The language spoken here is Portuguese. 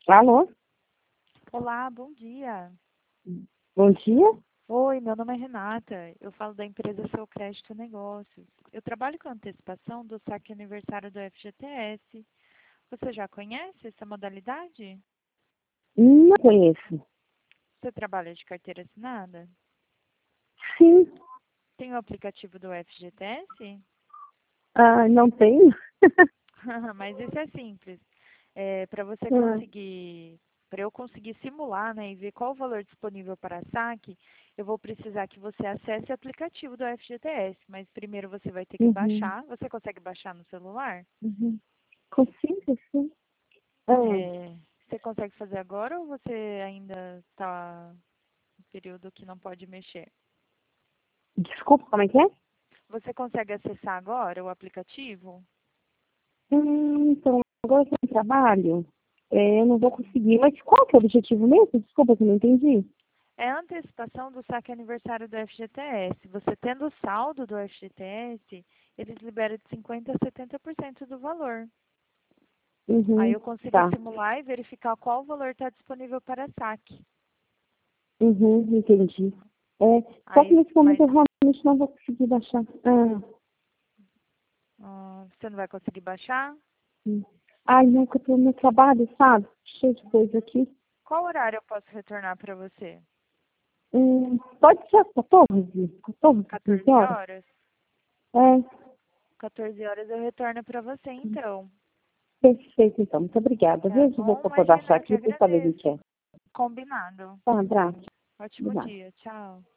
Alô? Olá, bom dia. Bom dia? Oi, meu nome é Renata. Eu falo da empresa Seu Crédito Negócios. Eu trabalho com antecipação do saque aniversário do FGTS. Você já conhece essa modalidade? Não conheço. Você trabalha de carteira assinada? Sim. Tem o aplicativo do FGTS? Ah, não tenho? Mas isso é simples. Ah, Para eu conseguir simular, né, e ver qual o valor disponível para saque, eu vou precisar que você acesse o aplicativo do FGTS. Mas primeiro você vai ter que uhum, baixar. Você consegue baixar no celular? uhum. Consigo, sim. Ah, Você consegue fazer agora ou você ainda está no período que não pode mexer? desculpa, como é que é? Você consegue acessar agora o aplicativo? Então, agora que eu trabalho, eu não vou conseguir. Mas qual que é o objetivo mesmo? Desculpa que eu não entendi. É a antecipação do saque aniversário do FGTS. Você tendo o saldo do FGTS, eles liberam de 50% a 70% do valor. Aí Uhum, eu consigo tá. simular e verificar qual valor está disponível para saque. Entendi. É, só que Aí, nesse momento mas eu realmente não vou conseguir baixar. você não vai conseguir baixar? Hum. Ai, não, que eu tô no meu trabalho, sabe? Cheio de coisa aqui. Qual horário eu posso retornar para você? Pode ser às 14? 14, 15 14 horas? horas? É, 14 horas eu retorno para você, então. perfeito, então. Muito obrigada. Tá Viu? Eu vou bom? para baixar Imagina, eu que aqui para saber o que agradeço. é. Combinado. Tá, abraço. Ótimo Obrigada. dia. Tchau.